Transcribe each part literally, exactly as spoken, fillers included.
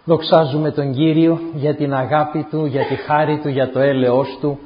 Δοξάζουμε τον Κύριο για την αγάπη Του, για τη χάρη Του, για το έλεος Του.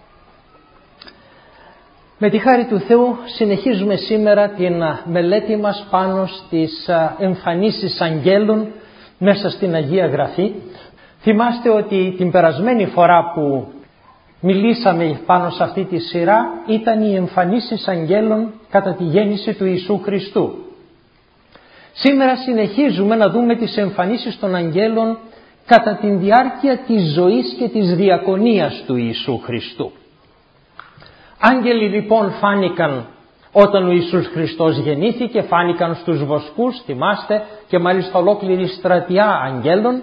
Με τη χάρη του Θεού συνεχίζουμε σήμερα την μελέτη μας πάνω στις εμφανίσεις αγγέλων μέσα στην Αγία Γραφή. Θυμάστε ότι την περασμένη φορά που μιλήσαμε πάνω σε αυτή τη σειρά ήταν οι εμφανίσεις αγγέλων κατά τη γέννηση του Ιησού Χριστού. Σήμερα συνεχίζουμε να δούμε τις εμφανίσεις των αγγέλων κατά τη διάρκεια της ζωής και της διακονίας του Ιησού Χριστού. Άγγελοι λοιπόν φάνηκαν όταν ο Ιησούς Χριστός γεννήθηκε, φάνηκαν στους βοσκούς, θυμάστε, και μάλιστα ολόκληρη στρατιά αγγέλων.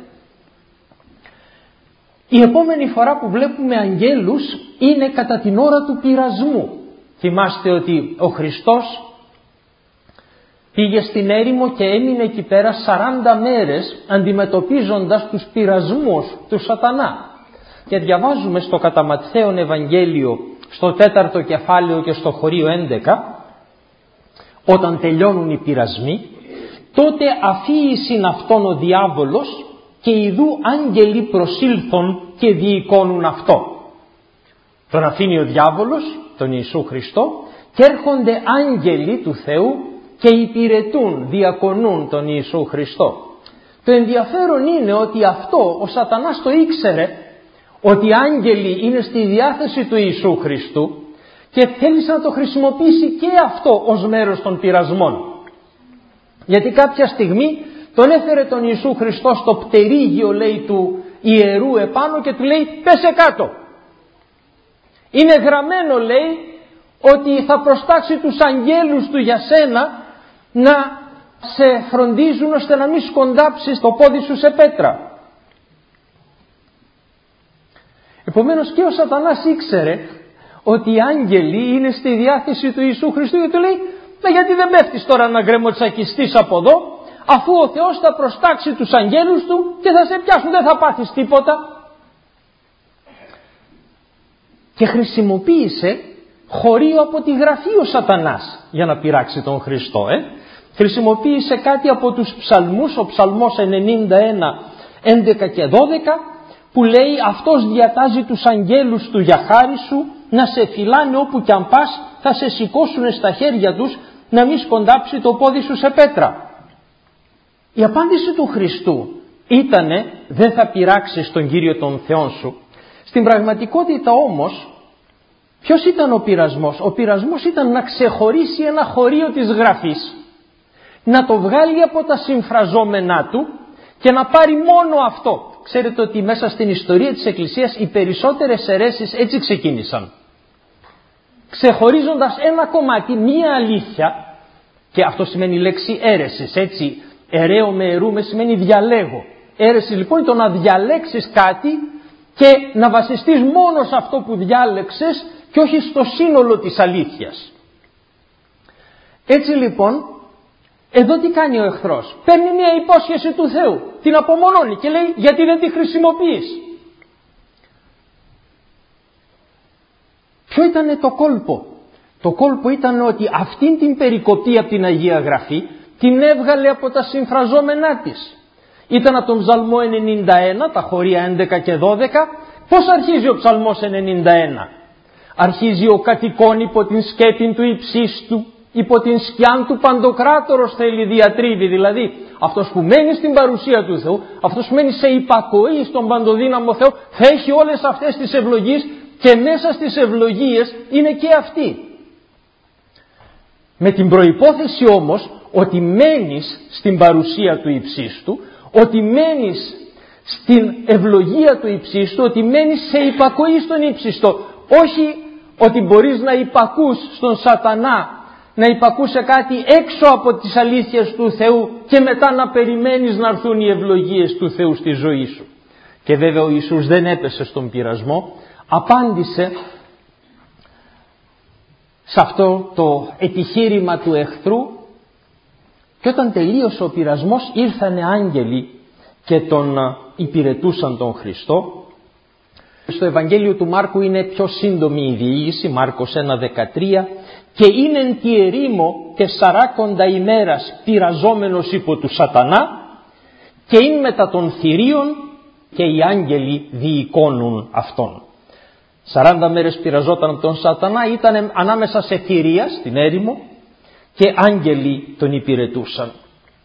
Η επόμενη φορά που βλέπουμε αγγέλους είναι κατά την ώρα του πειρασμού. Θυμάστε ότι ο Χριστός πήγε στην έρημο και έμεινε εκεί πέρα σαράντα μέρες αντιμετωπίζοντας τους πειρασμούς του σατανά. Και διαβάζουμε στο κατά Ματθαίον Ευαγγέλιο στο τέταρτο κεφάλαιο και στο χωρίο έντεκα, όταν τελειώνουν οι πειρασμοί, τότε αφίησιν αυτόν ο διάβολος και ιδού άγγελοι προσήλθον και διεικόνουν αυτό. Τον αφήνει ο διάβολος, τον Ιησού Χριστό, και έρχονται άγγελοι του Θεού και υπηρετούν, διακονούν τον Ιησού Χριστό. Το ενδιαφέρον είναι ότι αυτό ο σατανάς το ήξερε, ότι οι άγγελοι είναι στη διάθεση του Ιησού Χριστού και θέλησε να το χρησιμοποιήσει και αυτό ως μέρος των πειρασμών. Γιατί κάποια στιγμή τον έφερε τον Ιησού Χριστό στο πτερίγιο, λέει, του ιερού επάνω και του λέει πέσε κάτω. Είναι γραμμένο, λέει, ότι θα προστάξει τους αγγέλους του για σένα να σε φροντίζουν ώστε να μην σκοντάψεις το πόδι σου σε πέτρα. Επομένως και ο σατανάς ήξερε ότι οι άγγελοι είναι στη διάθεση του Ιησού Χριστού και του λέει «Μα γιατί δεν πέφτεις τώρα να γκρεμοτσακιστείς από εδώ, αφού ο Θεός θα προστάξει τους αγγέλους του και θα σε πιάσουν, δεν θα πάθεις τίποτα». Και χρησιμοποίησε χωρίο από τη Γραφή ο σατανάς για να πειράξει τον Χριστό. Ε? Χρησιμοποίησε κάτι από τους ψαλμούς, ο ψαλμός ενενήντα ένα, έντεκα και δώδεκα, που λέει «Αυτός διατάζει τους αγγέλους του για χάρη σου, να σε φυλάνε όπου κι αν πας, θα σε σηκώσουν στα χέρια τους, να μην σκοντάψει το πόδι σου σε πέτρα». Η απάντηση του Χριστού ήτανε «Δεν θα πειράξεις τον Κύριο των Θεών σου». Στην πραγματικότητα όμως, ποιος ήταν ο πειρασμός? Ο πειρασμός ήταν να ξεχωρίσει ένα χωρίο της Γραφής, να το βγάλει από τα συμφραζόμενά του και να πάρει μόνο αυτό. Ξέρετε ότι μέσα στην ιστορία της Εκκλησίας οι περισσότερες αιρέσεις έτσι ξεκίνησαν. Ξεχωρίζοντας ένα κομμάτι, μία αλήθεια, και αυτό σημαίνει λέξη αίρεσης, έτσι, αιρέω με αιρούμε σημαίνει διαλέγω. Αίρεση λοιπόν είναι το να διαλέξεις κάτι και να βασιστείς μόνο σε αυτό που διάλεξες και όχι στο σύνολο της αλήθειας. Έτσι λοιπόν, εδώ τι κάνει ο εχθρός? Παίρνει μια υπόσχεση του Θεού, την απομονώνει και λέει γιατί δεν τη χρησιμοποιείς? Ποιο ήταν το κόλπο? Το κόλπο ήταν ότι αυτήν την περικοπή από την Αγία Γραφή την έβγαλε από τα συμφραζόμενά της. Ήταν από τον ψαλμό ενενήντα ένα, τα χωρία έντεκα και δώδεκα. Πώς αρχίζει ο ψαλμός ενενήντα ένα? Αρχίζει ο κατοικών υπό την σκέπην του υψίστου, υπό την σκιάν του παντοκράτορος θέλει διατρίβει, δηλαδή αυτός που μένει στην παρουσία του Θεού, αυτός που μένει σε υπακοή στον παντοδύναμο Θεό, θα έχει όλες αυτές τις ευλογίες και μέσα στις ευλογίες είναι και αυτή. Με την προϋπόθεση όμως ότι μένεις στην παρουσία του υψίστου, ότι μένεις στην ευλογία του υψίστου, ότι μένεις σε υπακοή στον ύψιστο, όχι ότι μπορείς να υπακούς στον σατανά, να υπακούσε κάτι έξω από τις αλήθειες του Θεού και μετά να περιμένεις να έρθουν οι ευλογίες του Θεού στη ζωή σου. Και βέβαια ο Ιησούς δεν έπεσε στον πειρασμό, απάντησε σε αυτό το επιχείρημα του εχθρού και όταν τελείωσε ο πειρασμός ήρθανε άγγελοι και τον υπηρετούσαν τον Χριστό. Στο Ευαγγέλιο του Μάρκου είναι πιο σύντομη η διήγηση, Μάρκος ένα δεκατρία, και είναι εν τη ερήμο τεσσαράκοντα ημέρας πειραζόμενος υπό του σατανά και είναι μετά των θηρίων και οι άγγελοι διεικόνουν αυτόν. Σαράντα μέρες πειραζόταν τον Σατανά, ήταν ανάμεσα σε θηρία στην έρημο και άγγελοι τον υπηρετούσαν.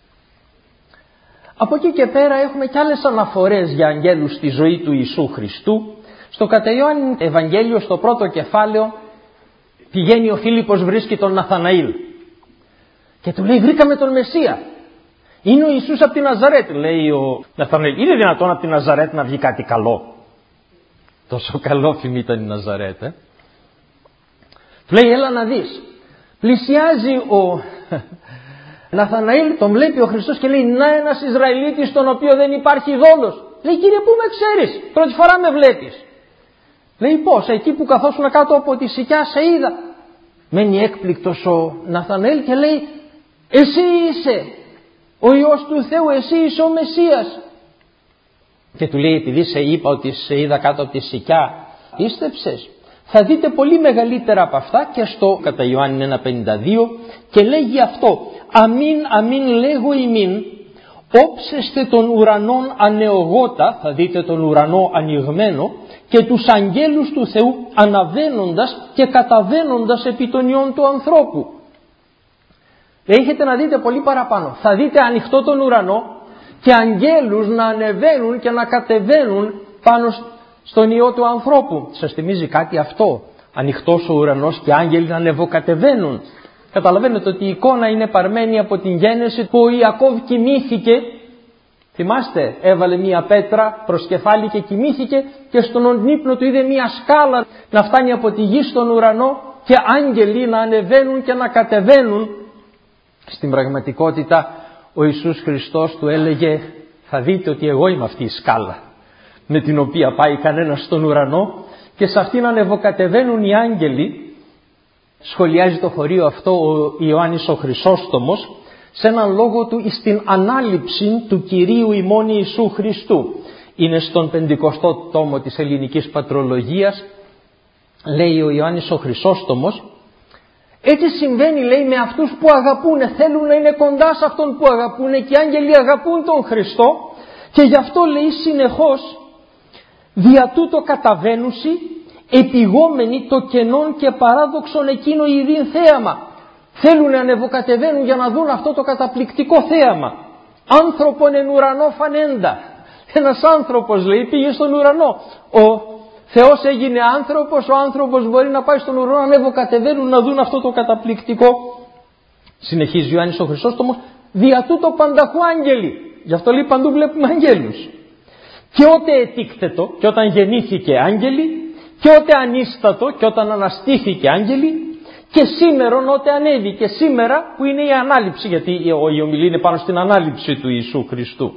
Από εκεί και πέρα έχουμε και άλλες αναφορές για αγγέλους στη ζωή του Ιησού Χριστού. Στο κατά Ιωάννη Ευαγγέλιο, στο πρώτο κεφάλαιο, πηγαίνει ο Φίλιππος, βρίσκει τον Ναθαναήλ και του λέει: βρήκαμε τον Μεσσία. Είναι ο Ιησούς από τη Ναζαρέτ, λέει ο Ναθαναήλ. Είναι δυνατόν από τη Ναζαρέτ να βγει κάτι καλό? Τόσο καλόφημη ήταν η Ναζαρέτ. Ε? Του λέει: έλα να δεις. Πλησιάζει ο Ναθαναήλ, τον βλέπει ο Χριστός και λέει: να ένας Ισραηλίτης τον οποίο δεν υπάρχει δόλος. Λέει: κύριε, πού με ξέρεις? Πρώτη φορά με βλέπεις. Λέει: πώς? Εκεί που καθόσουν κάτω από τη σικιά σε είδα. Μένει έκπληκτος ο Ναθαναήλ και λέει: εσύ είσαι ο Υιός του Θεού, εσύ είσαι ο Μεσσίας. Και του λέει: επειδή σε είπα ότι σε είδα κάτω από τη σικιά, πίστεψες? Θα δείτε πολύ μεγαλύτερα από αυτά. Και στο κατά Ιωάννη ένα πενήντα δύο και λέγει αυτό: αμήν αμήν λέγω ημίν, όψεστε των ουρανών ανεογότα, θα δείτε τον ουρανό ανοιγμένο, και τους αγγέλους του Θεού αναβαίνοντας και καταβαίνοντας επί των ιών του ανθρώπου. Έχετε να δείτε πολύ παραπάνω. Θα δείτε ανοιχτό τον ουρανό και αγγέλους να ανεβαίνουν και να κατεβαίνουν πάνω στον ιό του ανθρώπου. Σας θυμίζει κάτι αυτό? Ανοιχτός ο ουρανός και άγγελοι να ανεβοκατεβαίνουν. Καταλαβαίνετε ότι η εικόνα είναι παρμένη από την γέννηση που ο Ιακώβ κοιμήθηκε. Θυμάστε, έβαλε μία πέτρα προς κεφάλι και κοιμήθηκε και στον ύπνο του είδε μία σκάλα να φτάνει από τη γη στον ουρανό και άγγελοι να ανεβαίνουν και να κατεβαίνουν. Στην πραγματικότητα ο Ιησούς Χριστός του έλεγε: θα δείτε ότι εγώ είμαι αυτή η σκάλα με την οποία πάει κανένας στον ουρανό και σε αυτήν ανεβοκατεβαίνουν οι άγγελοι. Σχολιάζει το χωρίο αυτό ο Ιωάννης ο Χρυσόστομος σε έναν λόγο του στην ανάληψη του Κυρίου ημών Ιησού Χριστού. Είναι στον πεντηκοστό τόμο της ελληνικής πατρολογίας. Λέει ο Ιωάννης ο Χρυσόστομος: έτσι συμβαίνει, λέει, με αυτούς που αγαπούνε, θέλουν να είναι κοντά σε αυτόν που αγαπούνε, και οι άγγελοι αγαπούν τον Χριστό και γι' αυτό, λέει, συνεχώς δια τούτο καταβαίνουσι επιγόμενοι το κενόν και παράδοξον εκείνο ειδήν θέαμα. Θέλουν να ανεβοκατεβαίνουν για να δουν αυτό το καταπληκτικό θέαμα. Άνθρωπον εν ουρανό φανέντα. Ένας άνθρωπος, λέει, πήγε στον ουρανό. Ο Θεός έγινε άνθρωπος, ο άνθρωπος μπορεί να πάει στον ουρανό, ανεβοκατεβαίνουν να δουν αυτό το καταπληκτικό. Συνεχίζει ο Ιωάννης ο Χρυσόστομος: δια τούτο πανταχού άγγελοι. Γι' αυτό, λέει, παντού βλέπουμε αγγέλους. Και ότε ετίκτετο, και όταν γεννήθηκε άγγελοι, και ότε ανίστατο, και όταν αναστήθηκε άγγελοι, και σήμερον ότε ανέβηκε. Σήμερα που είναι η ανάληψη, γιατί η ομιλία είναι πάνω στην ανάληψη του Ιησού Χριστού.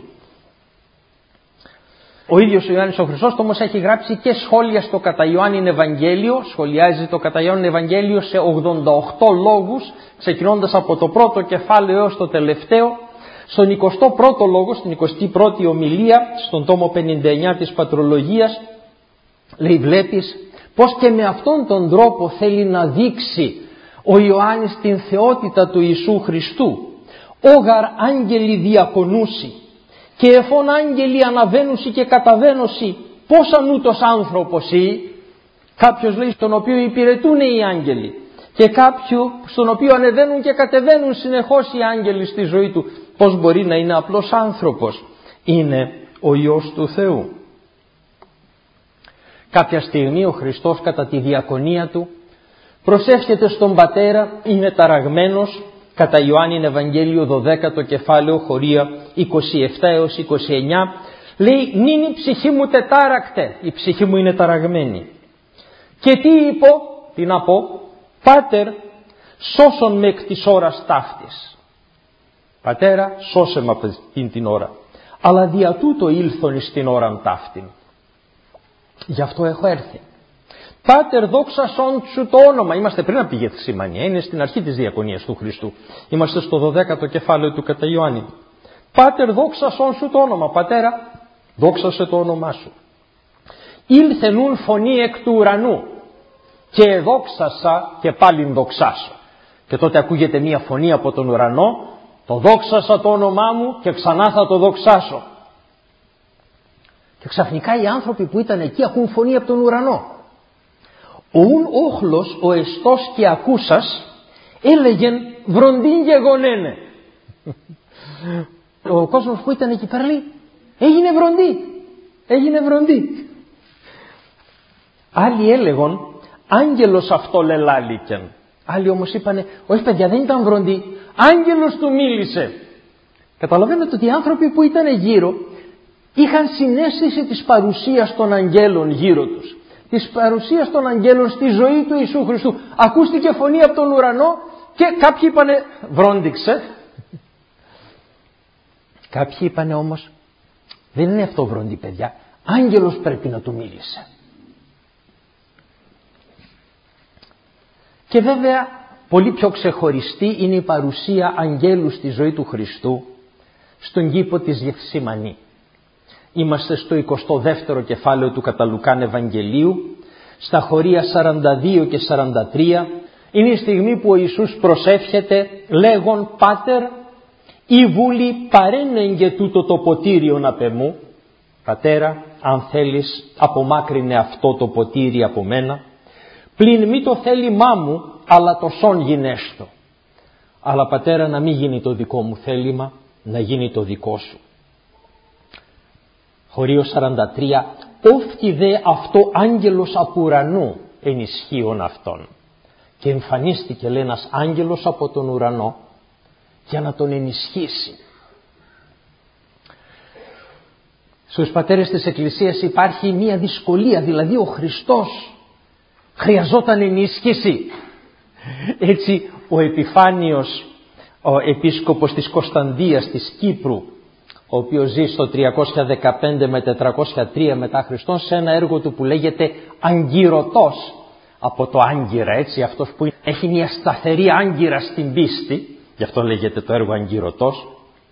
Ο ίδιος ο Ιωάννης ο Χρυσόστομος έχει γράψει και σχόλια στο κατά Ιωάννην Ευαγγέλιο, σχολιάζει το κατά Ιωάννην Ευαγγέλιο σε ογδόντα οκτώ λόγους, ξεκινώντας από το πρώτο κεφάλαιο έως το τελευταίο. Στον εικοστό πρώτο λόγο, στην εικοστή πρώτη ομιλία, στον τόμο πενήντα εννιά της Πατρολογίας, λέει: βλέπεις πως και με αυτόν τον τρόπο θέλει να δείξει ο Ιωάννης την θεότητα του Ιησού Χριστού. Όγαρ άγγελοι διακονούσι και εφών άγγελοι αναβαίνουσι και καταβαίνουσι, πώς ανούτος άνθρωπος ή. Κάποιος, λέει, στον οποίο υπηρετούν οι άγγελοι, και κάποιου στον οποίο ανεβαίνουν και κατεβαίνουν συνεχώς οι άγγελοι στη ζωή του. Πώς μπορεί να είναι απλός άνθρωπος? Είναι ο Υιός του Θεού. Κάποια στιγμή ο Χριστός κατά τη διακονία του προσεύχεται στον Πατέρα, είναι ταραγμένος, κατά Ιωάννην Ευαγγέλιο δωδέκατο κεφάλαιο χωρία είκοσι επτά έως είκοσι εννιά, λέει: νυν η ψυχή μου τετάρακτε, η ψυχή μου είναι ταραγμένη. Και τι είπω, τι να πω? Πάτερ, σώσον με εκ της ώρας ταύτης. Πατέρα, σώσε με από αυτήν την ώρα. Αλλά δια τούτο ήλθον στην ώραν ταύτην. Γι' αυτό έχω έρθει. Πάτερ, δόξα σον σου το όνομα. Είμαστε πριν από τη Γεθσιμανία, είναι στην αρχή της διακονίας του Χριστού. Είμαστε στο δωδέκατο κεφάλαιο του κατά Ιωάννη. Πάτερ, δόξα σον σου το όνομα. Πατέρα, δόξασε το όνομά σου. Ήλθε νουν φωνή εκ του ουρανού και δόξασα και πάλιν δοξάσω. Και τότε ακούγεται μία φωνή από τον ουρανό: το δόξασα το όνομά μου και ξανά θα το δοξάσω. Και ξαφνικά οι άνθρωποι που ήταν εκεί ακούν φωνή από τον ουρανό. «Ουν όχλος ο εστός και ακούσας, έλεγεν βροντίν γεγονένε». Ο κόσμος που ήταν εκεί πέρα λέει, έγινε βροντί, έγινε βροντί. Άλλοι έλεγον, άγγελος αυτό λελάλικεν. Άλλοι όμως είπανε, όχι παιδιά, δεν ήταν βροντί, άγγελος του μίλησε. Καταλαβαίνετε ότι οι άνθρωποι που ήταν γύρω είχαν συναίσθηση της παρουσίας των αγγέλων γύρω τους, της παρουσίας των αγγέλων στη ζωή του Ιησού Χριστού. Ακούστηκε φωνή από τον ουρανό και κάποιοι είπανε βρόντιξε. Κάποιοι είπανε όμως, δεν είναι αυτό βροντί παιδιά, άγγελος πρέπει να του μίλησε. Και βέβαια πολύ πιο ξεχωριστή είναι η παρουσία αγγέλου στη ζωή του Χριστού στον κήπο της Γεθσιμανή. Είμαστε στο εικοστό δεύτερο κεφάλαιο του κατά Λουκάν Ευαγγελίου, στα χωρία σαράντα δύο και σαράντα τρία. Είναι η στιγμή που ο Ιησούς προσεύχεται λέγον «Πάτερ, η βούλη παρένεγγε τούτο το ποτήριον απ' εμού». Πατέρα, αν θέλεις απομάκρυνε αυτό το ποτήρι από μένα, πλην μη το θέλημά μου, αλλά το σόν γινέστο. Αλλά Πατέρα, να μην γίνει το δικό μου θέλημα, να γίνει το δικό σου. Χωρίο σαράντα τρία. Όφτι δε αυτό άγγελος από ουρανού ενισχύον αυτόν. Και εμφανίστηκε λέει ένας άγγελος από τον ουρανό για να τον ενισχύσει. Στους πατέρες της Εκκλησίας υπάρχει μία δυσκολία, δηλαδή ο Χριστός χρειαζόταν ενίσχυση. Έτσι ο Επιφάνιος, ο επίσκοπος της Κωνσταντίας της Κύπρου, ο οποίος ζει στο τριακόσια δεκαπέντε με τετρακόσια τρία μετά Χριστόν, σε ένα έργο του που λέγεται Αγκυρωτός, από το άγκυρα, έτσι, αυτός που έχει μια σταθερή άγκυρα στην πίστη, γι' αυτό λέγεται το έργο Αγκυρωτός,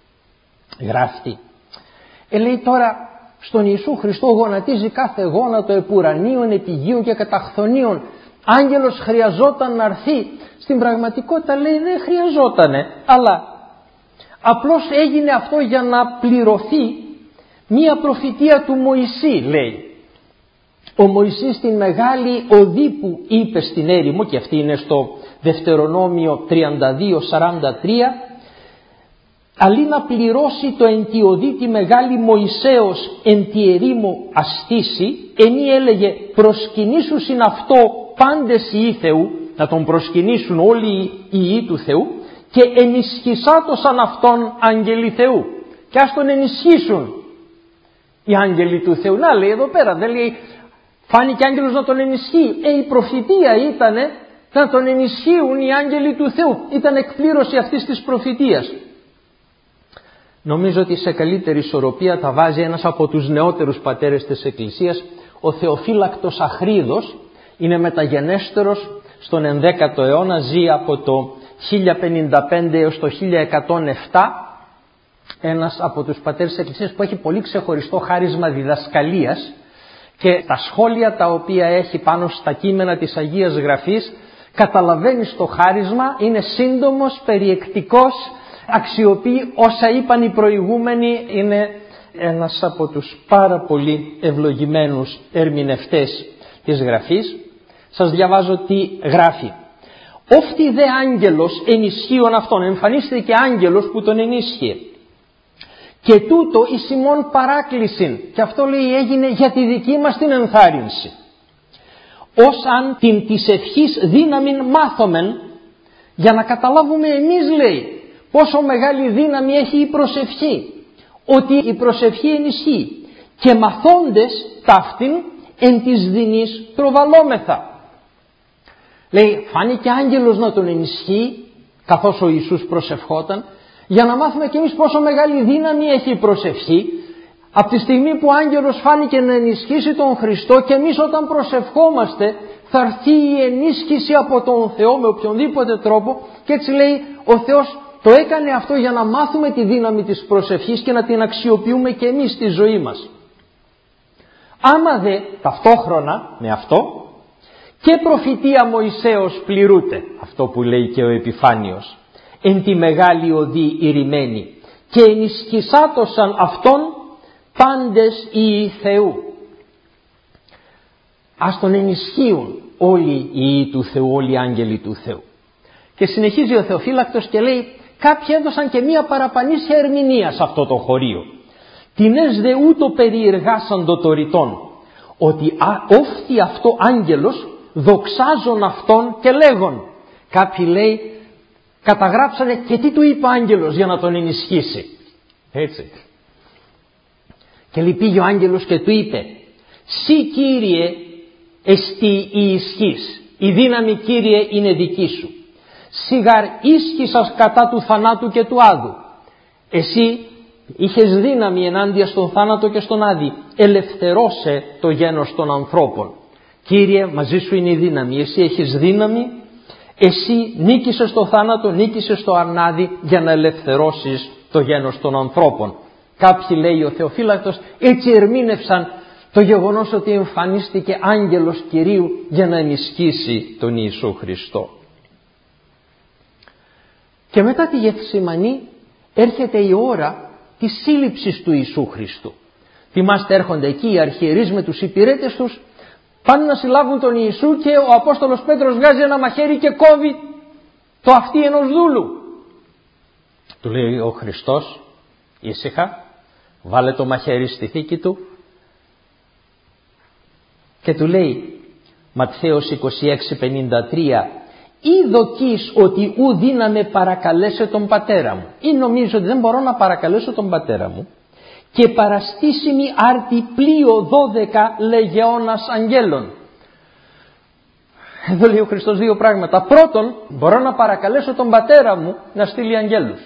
γράφει. Ε, λέει τώρα, στον Ιησού Χριστό γονατίζει κάθε γόνατο επουρανίων, επιγείων και καταχθονίων. Άγγελος χρειαζόταν να έρθει. Στην πραγματικότητα λέει δεν χρειαζότανε, αλλά απλώς έγινε αυτό για να πληρωθεί μία προφητεία του Μωυσή, λέει. Ο Μωυσής στην μεγάλη οδή που είπε στην έρημο, και αυτή είναι στο Δευτερονόμιο τριάντα δύο σαράντα τρία, αλλή να πληρώσει το εν τη οδή τη μεγάλη Μωυσέως εν τη ερήμο αστήσει, ενή έλεγε προσκυνήσουσιν αυτό πάντες οι Θεού, να τον προσκυνήσουν όλοι οι ιοί του Θεού, και ενισχυσάτωσαν αυτόν άγγελοι Θεού. Και ας τον ενισχύσουν οι άγγελοι του Θεού. Να λέει εδώ πέρα, δεν λέει φάνηκε άγγελος να τον ενισχύει. Ε, η προφητεία ήταν να τον ενισχύουν οι άγγελοι του Θεού. Ήταν εκπλήρωση αυτής της προφητείας. Νομίζω ότι σε καλύτερη ισορροπία τα βάζει ένας από τους νεότερους πατέρες της Εκκλησίας, ο Θεοφύλακτος Αχρίδος. Είναι μεταγενέστερος, στον ενδέκατο αιώνα, ζει από το χίλια πενήντα πέντε έως το χίλια εκατόν επτά, ένας από τους πατέρες της Εκκλησίας που έχει πολύ ξεχωριστό χάρισμα διδασκαλίας, και τα σχόλια τα οποία έχει πάνω στα κείμενα της Αγίας Γραφής, καταλαβαίνεις το χάρισμα, είναι σύντομος, περιεκτικός, αξιοποιεί όσα είπαν οι προηγούμενοι, είναι ένας από τους πάρα πολύ ευλογημένους ερμηνευτές της Γραφής. Σας διαβάζω τι γράφει. «Όφτι δε άγγελος ενισχύον αυτόν», εμφανίστηκε άγγελος που τον ενίσχυε. «Και τούτο εις ημών παράκλησιν», και αυτό λέει έγινε για τη δική μας την ενθάρρυνση. «Ως αν την της ευχής δύναμην μάθομεν», για να καταλάβουμε εμείς, λέει, πόσο μεγάλη δύναμη έχει η προσευχή. Ότι η προσευχή ενισχύει. «Και μαθώντες ταύτην εν της δινής προβαλόμεθα». Λέει, φάνηκε άγγελος να τον ενισχύει, καθώς ο Ιησούς προσευχόταν, για να μάθουμε κι εμείς πόσο μεγάλη δύναμη έχει η προσευχή. Από τη στιγμή που ο άγγελος φάνηκε να ενισχύσει τον Χριστό, και εμείς όταν προσευχόμαστε θα έρθει η ενίσχυση από τον Θεό με οποιονδήποτε τρόπο, και έτσι λέει ο Θεός το έκανε αυτό για να μάθουμε τη δύναμη της προσευχής και να την αξιοποιούμε και εμείς στη ζωή μας. Άμα δε ταυτόχρονα με αυτό και προφητεία Μωυσέως πληρούται, αυτό που λέει και ο Επιφάνιος, εν τη μεγάλη οδή ηρημένη, και ενισχυσάτωσαν αυτόν πάντες οι Θεού. Ας τον ενισχύουν όλοι οι Υιοί του Θεού, όλοι οι άγγελοι του Θεού. Και συνεχίζει ο Θεοφύλακτος και λέει, κάποιοι έδωσαν και μία παραπανήσια ερμηνεία σε αυτό το χωρίο. Τινές δε ούτω περιεργάσαντο το ρητόν, ότι όφθη αυτό άγγελος δοξάζον αυτόν και λέγον. Κάποιοι λέει καταγράψανε και τι του είπε ο άγγελος για να τον ενισχύσει. Έτσι. Και λέει πήγε ο άγγελος και του είπε, «Συ Κύριε εστί η ισχύς, η δύναμη Κύριε είναι δική σου. Σιγαρ ίσχυσας κατά του θανάτου και του άδου. Εσύ είχες δύναμη ενάντια στον θάνατο και στον άδη. Ελευθερώσε το γένος των ανθρώπων. Κύριε, μαζί σου είναι η δύναμη. Εσύ έχεις δύναμη. Εσύ νίκησες το θάνατο, νίκησες το αρνάδι για να ελευθερώσεις το γένος των ανθρώπων». Κάποιοι, λέει ο Θεοφύλακτος, έτσι ερμήνευσαν το γεγονός ότι εμφανίστηκε άγγελος Κυρίου για να ενισχύσει τον Ιησού Χριστό. Και μετά τη Γεθσιμανή έρχεται η ώρα της σύλληψης του Ιησού Χριστού. Θυμάστε, έρχονται εκεί οι αρχιερείς με τους υπηρέτες τους, πάνε να συλλάβουν τον Ιησού και ο Απόστολος Πέτρος βγάζει ένα μαχαίρι και κόβει το αυτί ενός δούλου. Του λέει ο Χριστός, ήσυχα, βάλε το μαχαίρι στη θήκη του και του λέει, Ματθαίος είκοσι έξι πενήντα τρία, «Ή δοκείς ότι ου δύναμε παρακαλέσαι τον πατέρα μου». Ή νομίζω ότι δεν μπορώ να παρακαλέσω τον πατέρα μου. «Και παραστήσιμη άρτη πλοίο δώδεκα λεγεώνας αγγέλων». Εδώ λέει ο Χριστός δύο πράγματα. Πρώτον, μπορώ να παρακαλέσω τον πατέρα μου να στείλει αγγέλους.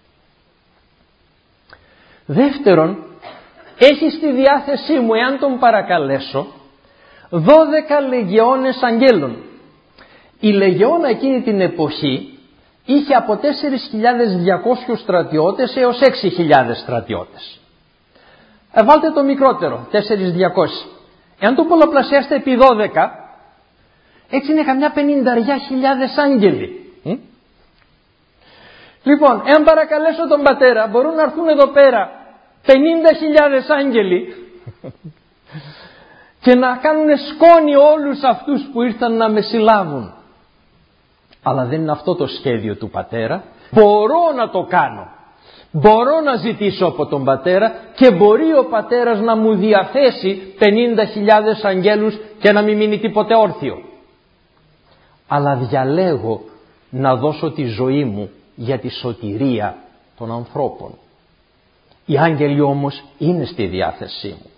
Δεύτερον, έχει στη διάθεσή μου, εάν τον παρακαλέσω, δώδεκα λεγεώνες αγγέλων. Η λεγεώνα εκείνη την εποχή είχε από τέσσερις χιλιάδες διακόσιους στρατιώτες έως έξι χιλιάδες στρατιώτες. Ε, βάλτε το μικρότερο, τέσσερις χιλιάδες διακόσιοι. Εάν το πολλαπλασιάσετε επί δώδεκα, έτσι είναι καμιά πενήντα χιλιάδες άγγελοι. Mm? Λοιπόν, εάν παρακαλέσω τον πατέρα, μπορούν να έρθουν εδώ πέρα πενήντα χιλιάδες άγγελοι και να κάνουν σκόνη όλους αυτούς που ήρθαν να με συλλάβουν. Αλλά δεν είναι αυτό το σχέδιο του πατέρα. Μπορώ να το κάνω. Μπορώ να ζητήσω από τον πατέρα και μπορεί ο πατέρας να μου διαθέσει πενήντα χιλιάδες αγγέλους και να μην μείνει τίποτε όρθιο. Αλλά διαλέγω να δώσω τη ζωή μου για τη σωτηρία των ανθρώπων. Οι άγγελοι όμως είναι στη διάθεσή μου.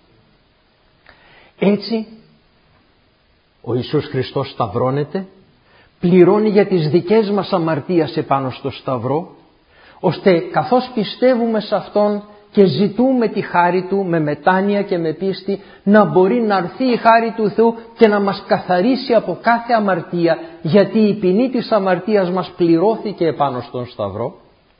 Έτσι ο Ιησούς Χριστός σταυρώνεται, πληρώνει για τις δικές μας αμαρτίες επάνω στο σταυρό, ώστε καθώς πιστεύουμε σε Αυτόν και ζητούμε τη χάρη Του με μετάνοια και με πίστη, να μπορεί να έρθει η χάρη του Θεού και να μας καθαρίσει από κάθε αμαρτία, γιατί η ποινή της αμαρτίας μας πληρώθηκε επάνω στον σταυρό.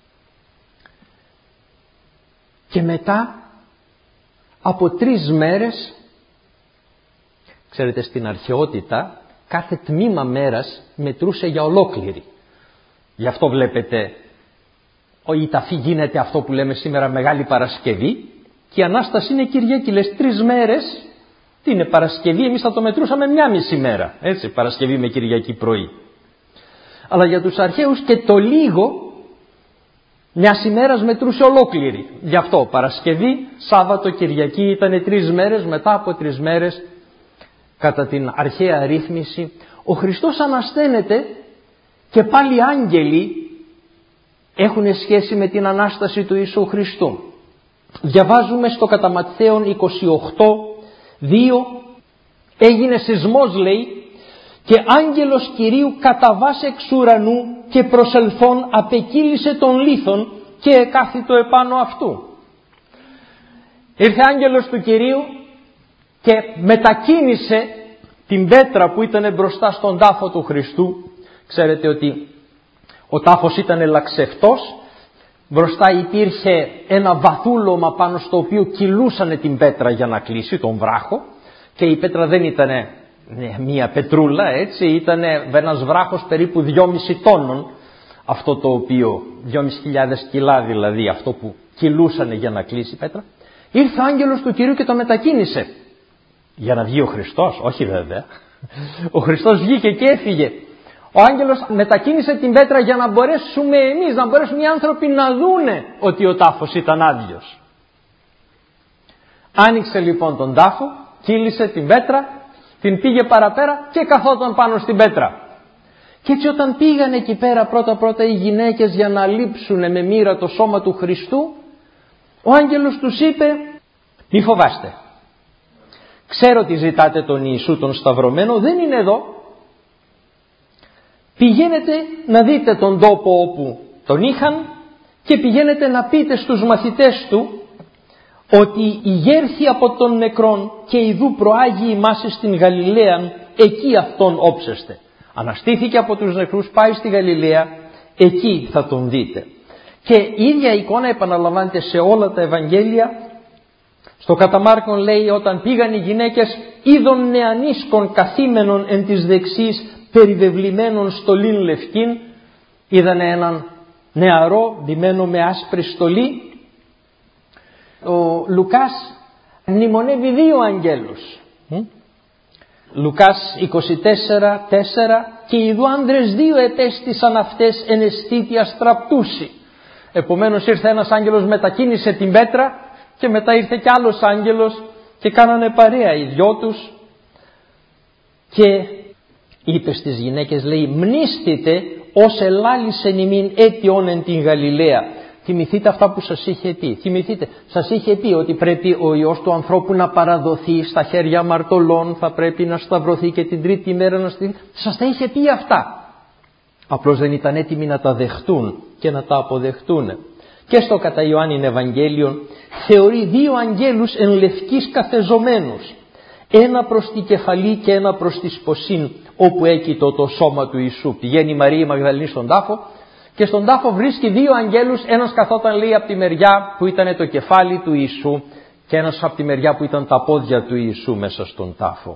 Και μετά από τρεις μέρες, ξέρετε, στην αρχαιότητα κάθε τμήμα μέρας μετρούσε για ολόκληρη. Γι' αυτό βλέπετε η ταφή γίνεται αυτό που λέμε σήμερα Μεγάλη Παρασκευή και η Ανάσταση είναι Κυριακή. Λες τρεις μέρες, τι είναι Παρασκευή, εμείς θα το μετρούσαμε μια μισή μέρα, έτσι, Παρασκευή με Κυριακή πρωί. Αλλά για τους αρχαίους και το λίγο μιας ημέρας μετρούσε ολόκληρη. Γι' αυτό Παρασκευή, Σάββατο, Κυριακή ήταν τρεις μέρες, μετά από τρεις μέρες κατά την αρχαία ρύθμιση ο Χριστός ανασταίνεται και πάλι άγγελοι έχουν σχέση με την Ανάσταση του Ιησού Χριστού. Διαβάζουμε στο κατά Ματθαίον είκοσι οκτώ δύο, έγινε σεισμός, λέει, και άγγελος Κυρίου καταβάσε εξ ουρανού και προσελθόν απεκύλησε τον λίθον και εκάθιτο επάνω αυτού. Ήρθε άγγελος του Κυρίου και μετακίνησε την πέτρα που ήταν μπροστά στον τάφο του Χριστού. Ξέρετε ότι ο τάφος ήταν λαξευτός, μπροστά υπήρχε ένα βαθούλωμα πάνω στο οποίο κυλούσανε την πέτρα για να κλείσει τον βράχο, και η πέτρα δεν ήταν μία πετρούλα, έτσι, ήταν ένας βράχος περίπου δυόμισι τόνων, αυτό το οποίο, δυόμισι χιλιάδες κιλά δηλαδή, αυτό που κυλούσανε για να κλείσει η πέτρα. Ήρθε ο άγγελος του Κυρίου και το μετακίνησε. Για να βγει ο Χριστός? Όχι βέβαια. Ο Χριστός βγήκε και έφυγε. Ο άγγελος μετακίνησε την πέτρα για να μπορέσουμε εμείς, να μπορέσουν οι άνθρωποι να δούνε ότι ο τάφος ήταν άδειος. Άνοιξε λοιπόν τον τάφο, κύλησε την πέτρα, την πήγε παραπέρα και καθόταν πάνω στην πέτρα. Και έτσι όταν πήγαν εκεί πέρα πρώτα πρώτα οι γυναίκες για να λείψουν με μοίρα το σώμα του Χριστού, ο άγγελος τους είπε, μη φοβάστε. Ξέρω ότι ζητάτε τον Ιησού τον σταυρωμένο, δεν είναι εδώ. Πηγαίνετε να δείτε τον τόπο όπου τον είχαν και πηγαίνετε να πείτε στους μαθητές του ότι ηγέρθη από τον νεκρόν και ιδού προάγει ημάς στην Γαλιλαία, εκεί αυτόν όψεστε. Αναστήθηκε από τους νεκρούς, πάει στη Γαλιλαία, εκεί θα τον δείτε. Και η ίδια εικόνα επαναλαμβάνεται σε όλα τα Ευαγγέλια. Στο κατά Μάρκον λέει, όταν πήγαν οι γυναίκες, είδον νεανίσκον καθήμενον εν της δεξής, περιβεβλημένον στολήν λευκήν. Είδανε έναν νεαρό ντυμένο με άσπρη στολή. Ο Λουκάς μνημονεύει δύο αγγέλους. Λουκάς είκοσι τέσσερα τέσσερα, και ιδού άνδρες δύο επέστησαν αυτές εν αισθήτια στραπτούσι. Επομένως ήρθε ένας άγγελος, μετακίνησε την πέτρα και μετά ήρθε κι άλλος άγγελος και κάνανε παρέα οι δυο τους και είπε στις γυναίκες, λέει, μνήστητε ως ελάλησεν ημίν αίτιον εν την Γαλιλαία. Θυμηθείτε αυτά που σας είχε πει. Θυμηθείτε, σας είχε πει ότι πρέπει ο Υιός του ανθρώπου να παραδοθεί στα χέρια αμαρτωλών, θα πρέπει να σταυρωθεί και την τρίτη μέρα να στείλει. Σας τα είχε πει αυτά. Απλώς δεν ήταν έτοιμοι να τα δεχτούν και να τα αποδεχτούν. Και στο κατά Ιωάννην Ευαγγέλιον θεωρεί δύο αγγέλους εν λευκής καθεζωμένους. Ένα προς την κεφαλή και ένα προς τη σποσήν, όπου έκειτο το σώμα του Ιησού. Πηγαίνει η Μαρία η Μαγδαληνή στον τάφο και στον τάφο βρίσκει δύο αγγέλους. Ένας καθόταν, λέει, από τη μεριά που ήταν το κεφάλι του Ιησού και ένας από τη μεριά που ήταν τα πόδια του Ιησού μέσα στον τάφο.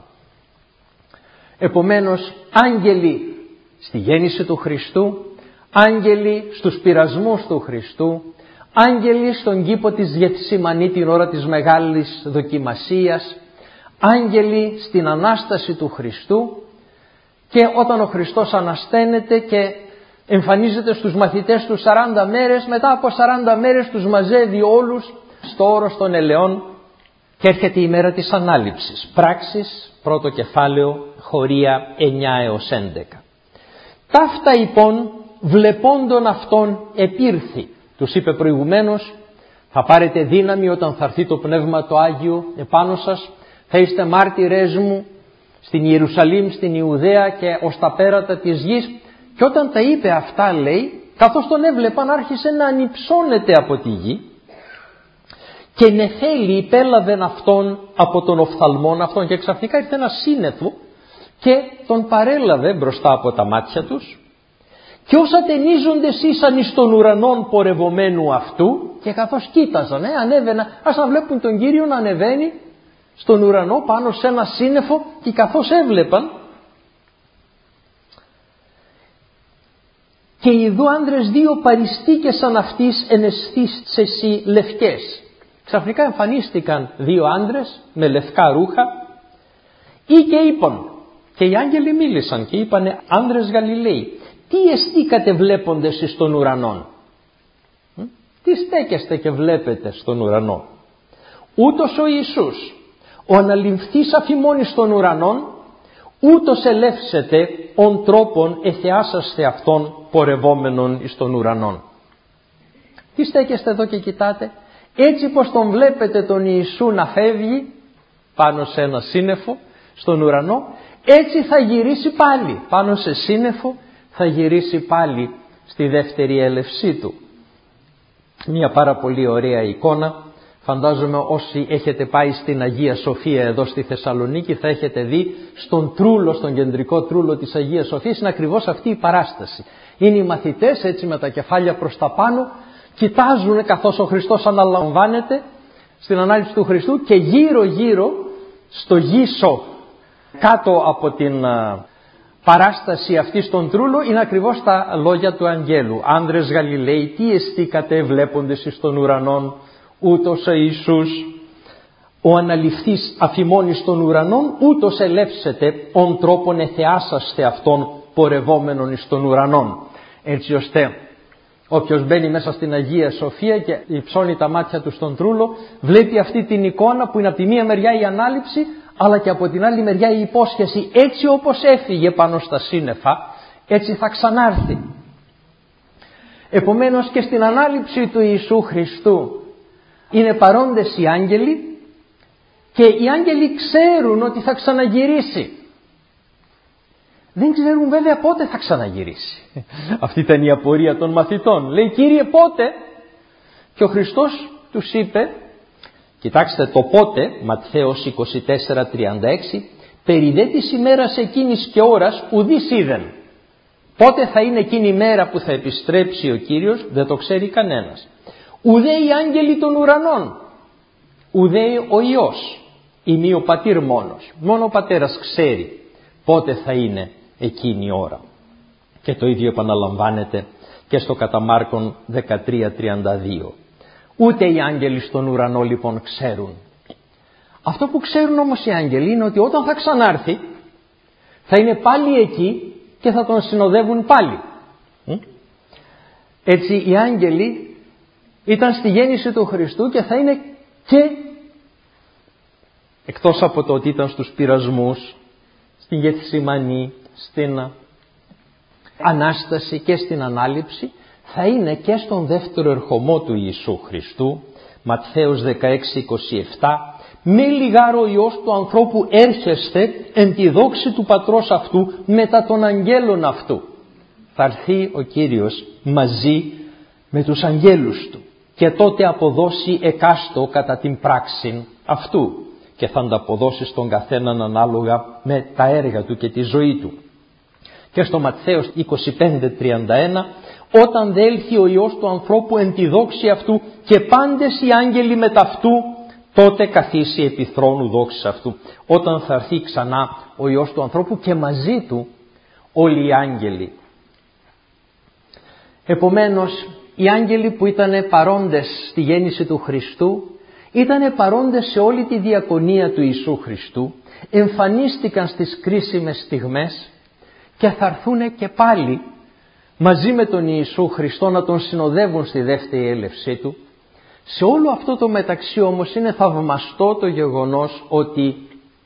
Επομένως, άγγελοι στη γέννηση του Χριστού, άγγελοι στους πειρασμούς του Χριστού, άγγελοι στον κήπο της Γεθσιμανή την ώρα της μεγάλης δοκιμασίας, άγγελοι στην Ανάσταση του Χριστού και όταν ο Χριστός ανασταίνεται και εμφανίζεται στους μαθητές του σαράντα μέρες, μετά από σαράντα μέρες τους μαζεύει όλους στο όρος των ελαιών και έρχεται η μέρα της ανάληψης. Πράξεις, πρώτο κεφάλαιο, χωρία εννιά έως έντεκα. Ταύτα λοιπόν βλεπόντων αυτών επήρθη. Τους είπε προηγουμένως, θα πάρετε δύναμη όταν θα έρθει το Πνεύμα το Άγιο επάνω σας, θα είστε μάρτυρες μου στην Ιερουσαλήμ, στην Ιουδαία και ως τα πέρατα της γης. Και όταν τα είπε αυτά, λέει, καθώς τον έβλεπαν άρχισε να ανυψώνεται από τη γη και νεφέλη υπέλαβεν αυτόν από τον οφθαλμόν αυτόν και ξαφνικά ήρθε ένα σύννεφο και τον παρέλαβε μπροστά από τα μάτια τους και όσα ταινίζονται ήσαν εις των ουρανών πορευομένου αυτού και καθώς κοίταζαν, ε, ανέβαινα, ας να βλέπουν τον Κύριο να ανεβαίνει στον ουρανό πάνω σε ένα σύννεφο και καθώς έβλεπαν και ιδού άνδρες δύο παριστήκεσαν αυτής εν αισθείς εσύ λευκές. Ξαφνικά εμφανίστηκαν δύο άνδρες με λευκά ρούχα ή και είπαν, και οι άγγελοι μίλησαν και είπανε, άνδρες Γαλιλαίοι, τι εστίκατε βλέποντες εις των ουρανών? Τι στέκεστε και βλέπετε στον ουρανό? Ούτως ο Ιησούς, ο αναλυμφθής αφημών εις των ουρανών, ούτως ελεύσετε ον τρόπον εθεάσαστε αυτόν πορευόμενον εις των ουρανών. Τι στέκεστε εδώ και κοιτάτε? Έτσι πως τον βλέπετε τον Ιησού να φεύγει πάνω σε ένα σύννεφο στον ουρανό, έτσι θα γυρίσει πάλι πάνω σε σύννεφο, θα γυρίσει πάλι στη δεύτερη έλευσή του. Μια πάρα πολύ ωραία εικόνα. Φαντάζομαι όσοι έχετε πάει στην Αγία Σοφία εδώ στη Θεσσαλονίκη θα έχετε δει στον τρούλο, στον κεντρικό τρούλο της Αγίας Σοφίας είναι ακριβώς αυτή η παράσταση. Είναι οι μαθητές έτσι με τα κεφάλια προς τα πάνω, κοιτάζουν καθώς ο Χριστός αναλαμβάνεται στην ανάληψη του Χριστού και γύρω γύρω στο γύσο κάτω από την παράσταση αυτή στον τρούλο είναι ακριβώς τα λόγια του Αγγέλου. Άνδρες Γαλιλαίοι, τι εστίκατε βλέποντες εις των ουρανών, ούτως ο Ιησούς ο αναληφθής αφημώνης των ουρανών, ούτως ελεύσετε ον τρόπον εθεάσαστε αυτόν πορευόμενον εις των ουρανών. Έτσι ώστε όποιος μπαίνει μέσα στην Αγία Σοφία και υψώνει τα μάτια του στον τρούλο, βλέπει αυτή την εικόνα που είναι από τη μία μεριά η ανάληψη, αλλά και από την άλλη μεριά η υπόσχεση. Έτσι όπως έφυγε πάνω στα σύννεφα, έτσι θα ξανάρθει. Επομένως και στην ανάληψη του Ιησού Χριστού είναι παρόντες οι άγγελοι και οι άγγελοι ξέρουν ότι θα ξαναγυρίσει. Δεν ξέρουν βέβαια πότε θα ξαναγυρίσει. Αυτή ήταν η απορία των μαθητών. Λέει, Κύριε, πότε? Και ο Χριστός τους είπε, κοιτάξτε το πότε, Ματθαίος είκοσι τέσσερα τριάντα έξι, περί δε της ημέρας εκείνης και ώρας ουδείς είδεν. Πότε θα είναι εκείνη η μέρα που θα επιστρέψει ο Κύριος, δεν το ξέρει κανένας. Ουδέ οι άγγελοι των ουρανών, ουδέ ο Υιός, ή μη ο πατήρ μόνος. Μόνο ο πατέρας ξέρει πότε θα είναι εκείνη η ώρα. Και το ίδιο επαναλαμβάνεται και στο κατά Μάρκον δεκατρία τριάντα δύο. Ούτε οι άγγελοι στον ουρανό λοιπόν ξέρουν. Αυτό που ξέρουν όμως οι άγγελοι είναι ότι όταν θα ξανάρθει θα είναι πάλι εκεί και θα τον συνοδεύουν πάλι. Έτσι οι άγγελοι ήταν στη γέννηση του Χριστού και θα είναι και, εκτός από το ότι ήταν στους πειρασμούς, στην Γεθσιμανή, στην Ανάσταση και στην Ανάληψη, θα είναι και στον δεύτερο ερχομό του Ιησού Χριστού. Ματθαίος δεκαέξι είκοσι επτά, μη λιγάρο ο Υιός του ανθρώπου έρχεστε εν τη δόξη του πατρός αυτού μετά των αγγέλων αυτού. Θα έρθει ο Κύριος μαζί με τους αγγέλους του και τότε αποδώσει εκάστο κατά την πράξη αυτού και θα ανταποδώσει στον καθέναν ανάλογα με τα έργα του και τη ζωή του. Και στο Ματθαίος είκοσι πέντε τριάντα ένα, όταν δε έλθει ο Υιός του ανθρώπου εν τη δόξη αυτού και πάντες οι άγγελοι με ταυτού, τότε καθίσει επί θρόνου δόξης αυτού. Όταν θα έρθει ξανά ο Υιός του ανθρώπου και μαζί του όλοι οι άγγελοι. Επομένως, οι άγγελοι που ήταν παρόντες στη γέννηση του Χριστού, ήταν παρόντες σε όλη τη διακονία του Ιησού Χριστού, εμφανίστηκαν στις κρίσιμες στιγμές και θα έρθουν και πάλι μαζί με τον Ιησού Χριστό να τον συνοδεύουν στη δεύτερη έλευσή του. Σε όλο αυτό το μεταξύ όμως είναι θαυμαστό το γεγονός ότι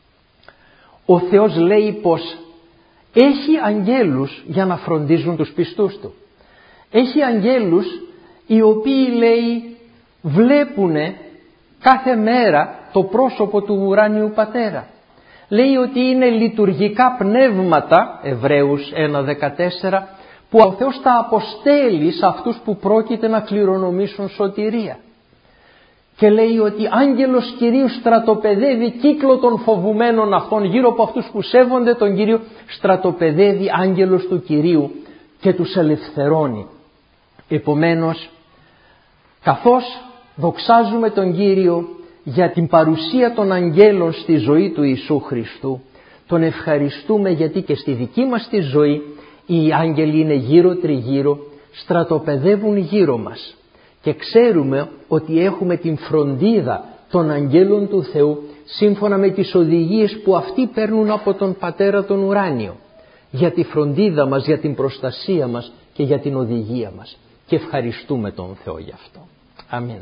ο Θεός λέει πως έχει αγγέλους για να φροντίζουν τους πιστούς του. Έχει αγγέλους οι οποίοι, λέει, βλέπουνε κάθε μέρα το πρόσωπο του ουράνιου Πατέρα. Λέει ότι είναι λειτουργικά πνεύματα, Εβραίους ένα δεκατέσσερα, που ο Θεός τα αποστέλει σε αυτούς που πρόκειται να κληρονομήσουν σωτηρία. Και λέει ότι άγγελος Κυρίου στρατοπεδεύει κύκλο των φοβουμένων αυτών, γύρω από αυτούς που σέβονται τον Κύριο, στρατοπεδεύει άγγελος του Κυρίου και τους ελευθερώνει. Επομένως, καθώς δοξάζουμε τον Κύριο για την παρουσία των αγγέλων στη ζωή του Ιησού Χριστού, τον ευχαριστούμε γιατί και στη δική μας τη ζωή οι άγγελοι είναι γύρω τριγύρω, στρατοπεδεύουν γύρω μας και ξέρουμε ότι έχουμε την φροντίδα των αγγέλων του Θεού σύμφωνα με τις οδηγίες που αυτοί παίρνουν από τον Πατέρα τον ουράνιο για τη φροντίδα μας, για την προστασία μας και για την οδηγία μας, και ευχαριστούμε τον Θεό γι' αυτό. Αμήν.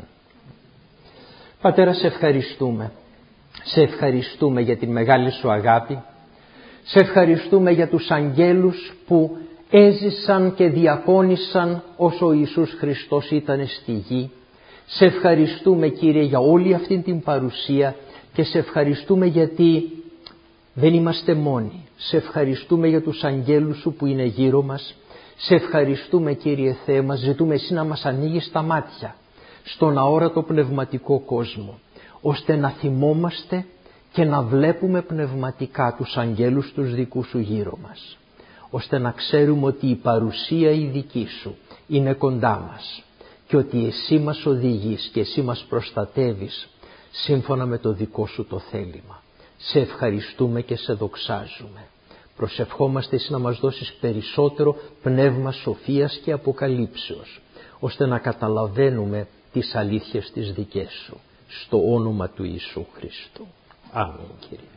Πατέρα, σε ευχαριστούμε. Σε ευχαριστούμε για την μεγάλη σου αγάπη. Σε ευχαριστούμε για τους αγγέλους που έζησαν και διακόνησαν όσο ο Ιησούς Χριστός ήταν στη γη. Σε ευχαριστούμε, Κύριε, για όλη αυτή την παρουσία και σε ευχαριστούμε γιατί δεν είμαστε μόνοι. Σε ευχαριστούμε για τους αγγέλους σου που είναι γύρω μας. Σε ευχαριστούμε, Κύριε Θεέ μας, ζητούμε εσύ να μας ανοίγεις τα μάτια στον αόρατο πνευματικό κόσμο, ώστε να θυμόμαστε και να βλέπουμε πνευματικά τους αγγέλους τους δικούς σου γύρω μας, ώστε να ξέρουμε ότι η παρουσία η δική σου είναι κοντά μας και ότι εσύ μας οδηγείς και εσύ μας προστατεύεις σύμφωνα με το δικό σου το θέλημα. Σε ευχαριστούμε και σε δοξάζουμε. Προσευχόμαστε εσύ να μας δώσεις περισσότερο πνεύμα σοφίας και αποκαλύψεως, ώστε να καταλαβαίνουμε τις αλήθειες τις δικές σου. στο όνομα του Ιησού Χριστού. Αμήν, Κύριε.